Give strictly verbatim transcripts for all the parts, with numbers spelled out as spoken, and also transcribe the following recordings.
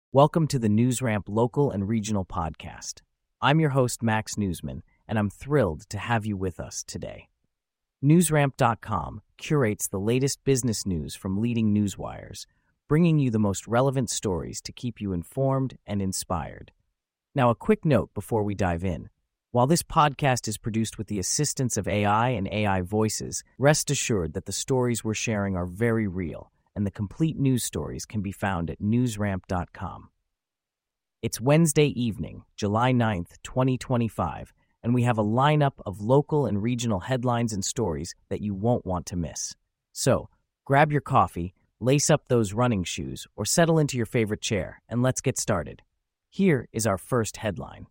Welcome to the NewsRamp local and regional podcast. I'm your host, Max Newsman, and I'm thrilled to have you with us today. NewsRamp dot com curates the latest business news from leading newswires, bringing you the most relevant stories to keep you informed and inspired. Now, a quick note before we dive in. While this podcast is produced with the assistance of A I and A I voices, rest assured that the stories we're sharing are very real, and the complete news stories can be found at NewsRamp dot com. It's Wednesday evening, July ninth, twenty twenty-five, and we have a lineup of local and regional headlines and stories that you won't want to miss. So, grab your coffee, lace up those running shoes, or settle into your favorite chair, and let's get started. Here is our first headline.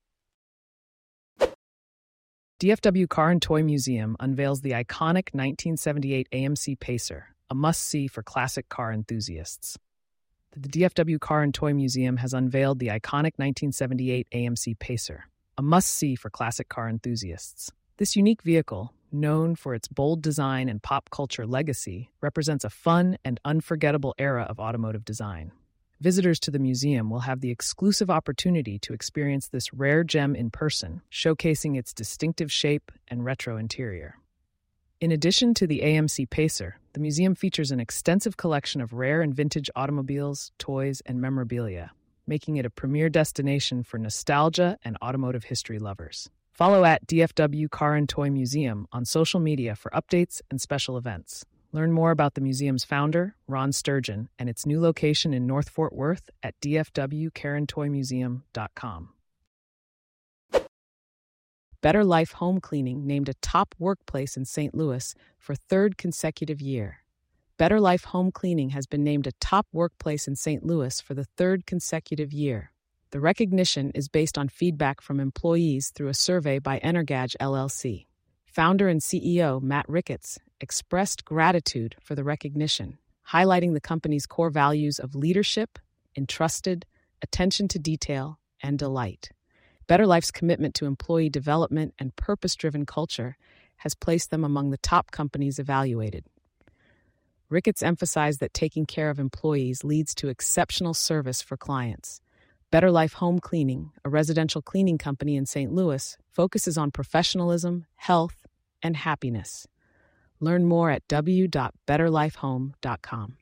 D F W Car and Toy Museum unveils the iconic nineteen seventy-eight A M C Pacer, a must-see for classic car enthusiasts. The D F W Car and Toy Museum has unveiled the iconic nineteen seventy-eight A M C Pacer, a must-see for classic car enthusiasts. This unique vehicle, known for its bold design and pop culture legacy, represents a fun and unforgettable era of automotive design. Visitors to the museum will have the exclusive opportunity to experience this rare gem in person, showcasing its distinctive shape and retro interior. In addition to the A M C Pacer, the museum features an extensive collection of rare and vintage automobiles, toys, and memorabilia, making it a premier destination for nostalgia and automotive history lovers. Follow at D F W Car and Toy Museum on social media for updates and special events. Learn more about the museum's founder, Ron Sturgeon, and its new location in North Fort Worth at D F W car and toy museum dot com. Better Life Home Cleaning named a top workplace in Saint Louis for third consecutive year. Better Life Home Cleaning has been named a top workplace in Saint Louis for the third consecutive year. The recognition is based on feedback from employees through a survey by Energage L L C. Founder and C E O Matt Ricketts expressed gratitude for the recognition, highlighting the company's core values of leadership, entrusted, attention to detail, and delight. Better Life's commitment to employee development and purpose-driven culture has placed them among the top companies evaluated. Ricketts emphasized that taking care of employees leads to exceptional service for clients. Better Life Home Cleaning, a residential cleaning company in Saint Louis, focuses on professionalism, health, and happiness. Learn more at w dot better life home dot com.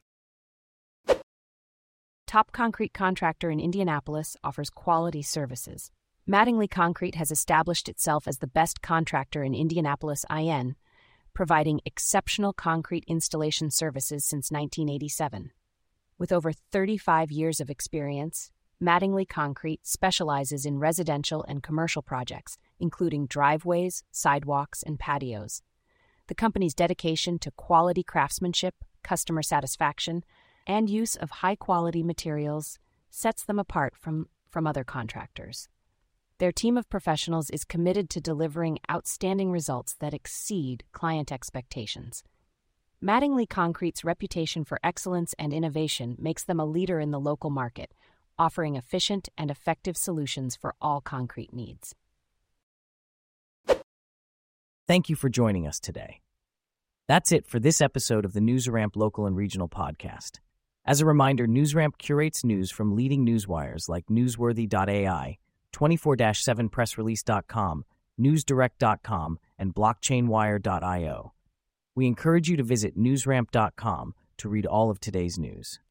Top Concrete Contractor in Indianapolis offers quality services. Mattingly Concrete has established itself as the best contractor in Indianapolis I N, providing exceptional concrete installation services since nineteen eighty-seven. With over thirty-five years of experience, Mattingly Concrete specializes in residential and commercial projects, including driveways, sidewalks, and patios. The company's dedication to quality craftsmanship, customer satisfaction, and use of high-quality materials sets them apart from, from other contractors. Their team of professionals is committed to delivering outstanding results that exceed client expectations. Mattingly Concrete's reputation for excellence and innovation makes them a leader in the local market, offering efficient and effective solutions for all concrete needs. Thank you for joining us today. That's it for this episode of the NewsRamp local and regional podcast. As a reminder, NewsRamp curates news from leading newswires like newsworthy dot A I, twenty-four seven press release dot com, news direct dot com, and blockchain wire dot io. We encourage you to visit newsramp dot com to read all of today's news.